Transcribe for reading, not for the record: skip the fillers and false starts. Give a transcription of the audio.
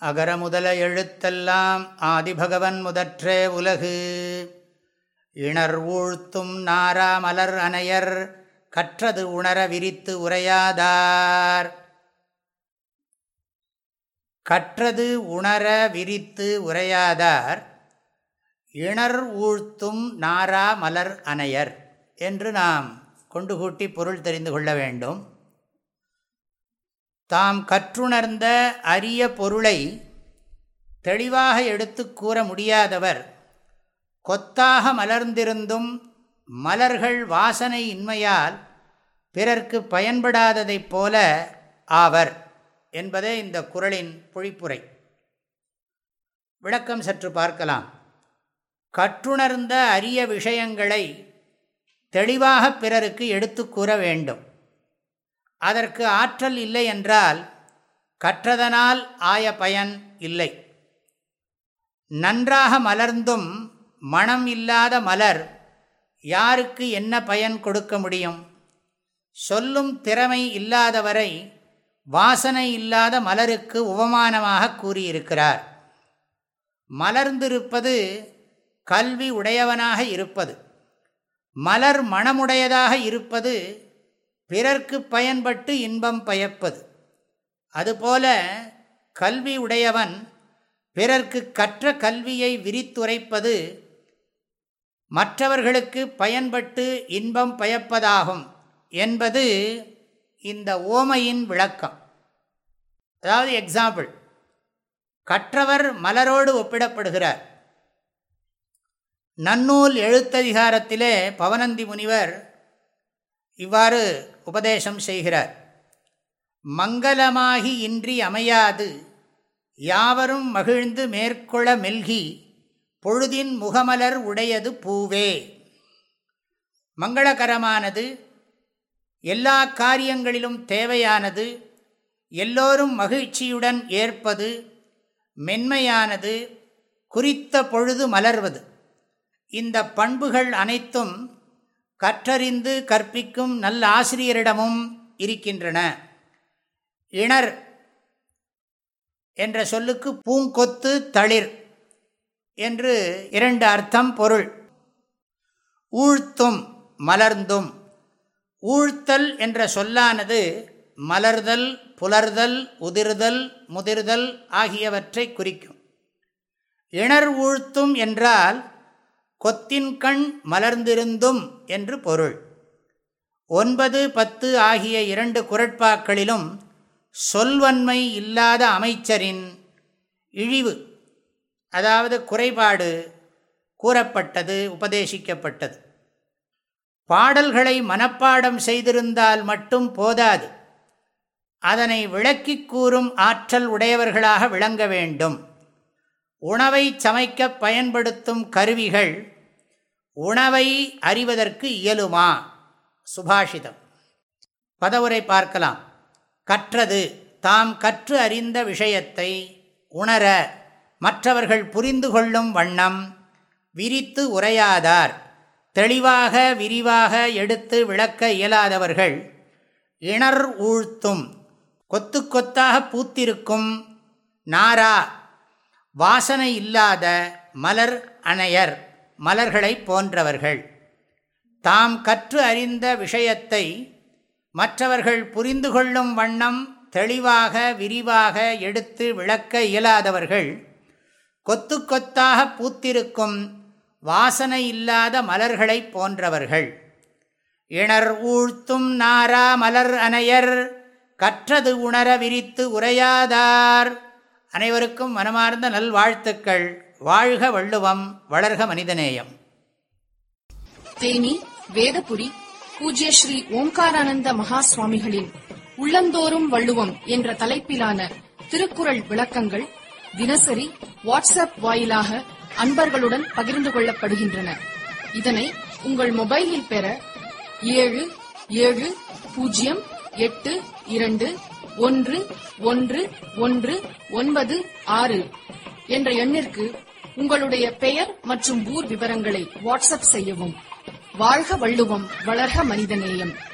அகர முதல எழுத்தெல்லாம் ஆதிபகவன் முதற்றே உலகு. இணர் ஊழ்த்தும் நாரா மலர் அனையர் கற்றது உணர விரித்து உரையாதார். கற்றது உணர விரித்து உரையாதார் இணர் ஊழ்த்தும் நாரா மலர் அனையர் என்று நாம் கொண்டு கூட்டி பொருள் தெரிந்து கொள்ள வேண்டும். தாம் கற்றுணர்ந்த அரிய பொருளை தெளிவாக எடுத்து கூற முடியாதவர் கொத்தாக மலர்ந்திருந்தும் மலர்கள் வாசனை இன்மையால் பிறர்க்கு பயன்படாததைப் போல ஆவர் என்பதே இந்த குறளின் பொழிப்புரை. விளக்கம் சற்று பார்க்கலாம். கற்றுணர்ந்த அரிய விஷயங்களை தெளிவாக பிறருக்கு எடுத்து கூற வேண்டும். அதற்கு ஆற்றல் இல்லை என்றால் கற்றதனால் ஆய பயன் இல்லை. நன்றாக மலர்ந்தும் மனம் இல்லாத மலர் யாருக்கு என்ன பயன் கொடுக்க முடியும்? சொல்லும் திறமை இல்லாதவரை வாசனை இல்லாத மலருக்கு உபமானமாக கூறியிருக்கிறார். மலர்ந்திருப்பது கல்வி உடையவனாக இருப்பது, மலர் மனமுடையதாக இருப்பது பிறர்க்கு பயன்பட்டு இன்பம் பயப்பது. அதுபோல கல்வி உடையவன் பிறர்க்கு கற்ற கல்வியை விரித்துரைப்பது மற்றவர்களுக்கு பயன்பட்டு இன்பம் பயப்பதாகும் என்பது இந்த ஓமையின் விளக்கம். அதாவது எக்ஸாம்பிள், கற்றவர் மலரோடு ஒப்பிடப்படுகிறார். நன்னூல் எழுத்ததிகாரத்திலே பவனந்தி முனிவர் இவ்வாறு உபதேசம் செய்கிறார். மங்கலமாகி இன்றி அமையாது யாவரும் மகிழ்ந்து மேற்கொள மெல்கி பொழுதின் முகமலர் உடையது பூவே. மங்களகரமானது, எல்லா காரியங்களிலும் தேவையானது, எல்லோரும் மகிழ்ச்சியுடன் ஏற்பது, மென்மையானது, குறித்த பொழுது மலர்வது, இந்த பண்புகள் அனைத்தும் கற்றறிந்து கற்பிக்கும் நல்ல ஆசிரியரிடமும் இருக்கின்றன. இணர் என்ற சொல்லுக்கு பூங்கொத்து தளிர் என்று இரண்டு அர்த்தம் பொருள். ஊழ்த்தும் மலர்ந்தும், ஊழ்த்தல் என்ற சொல்லானது மலர்தல், புலர்தல், உதிர்தல், முதிர்தல் ஆகியவற்றை குறிக்கும். இணர் ஊழ்த்தும் என்றால் கொத்தின் கண் மலர்ந்திருந்தும் என்று பொருள். 9, 10 ஆகிய இரண்டு குறட்பாக்களிலும் சொல்வன்மை இல்லாத அமைச்சரின் இழிவு, அதாவது குறைபாடு கூறப்பட்டது, உபதேசிக்கப்பட்டது. பாடல்களை மனப்பாடம் செய்திருந்தால் மட்டும் போதாது, அதனை விளக்கிக் கூறும் ஆற்றல் உடையவர்களாக விளங்க வேண்டும். உணவை சமைக்க பயன்படுத்தும் கருவிகள் உணவை அறிவதற்கு இயலுமா? சுபாஷிதம். பதவுரை பார்க்கலாம். கற்றது, தாம் கற்று அறிந்த விஷயத்தை உணர மற்றவர்கள் புரிந்து கொள்ளும் வண்ணம் விரித்து உரையாதார், தெளிவாக விரிவாக எடுத்து விளக்க இயலாதவர்கள் இணர் ஊழ்த்தும், கொத்து கொத்தாக பூத்திருக்கும் நாரா வாசனை இல்லாத மலர் அனையர் மலர்களைப் போன்றவர்கள். தாம் கற்று அறிந்த விஷயத்தை மற்றவர்கள் புரிந்து கொள்ளும் வண்ணம் தெளிவாக விரிவாக எடுத்து விளக்க இயலாதவர்கள் கொத்து கொத்தாக பூத்திருக்கும் வாசனை இல்லாத மலர்களைப் போன்றவர்கள். இணர் ஊழ்த்தும் நாரா மலர் அனையர் கற்றது உணர விரித்து உரையாதார். அனைவருக்கும் மனமார்ந்த நல்வாழ்த்துக்கள். வாழ்க வள்ளுவம், வளர்க மனிதநேயம். தேனி வேதபுரி பூஜ்ய ஸ்ரீ ஓம்காரானந்த மகா சுவாமிகளின் உள்ளந்தோறும் வள்ளுவம் என்ற தலைப்பிலான திருக்குறள் விளக்கங்கள் தினசரி வாட்ஸ்அப் வாயிலாக அன்பர்களுடன் பகிர்ந்து கொள்ளப்படுகின்றன. இதனை உங்கள் மொபைலில் பெற 7772111196 என்ற எண்ணிற்கு உங்களுடைய பெயர் மற்றும் ஊர் விவரங்களை வாட்ஸ்அப் செய்யவும். வாழ்க வள்ளுவம், வளர்க மனிதநேயம்.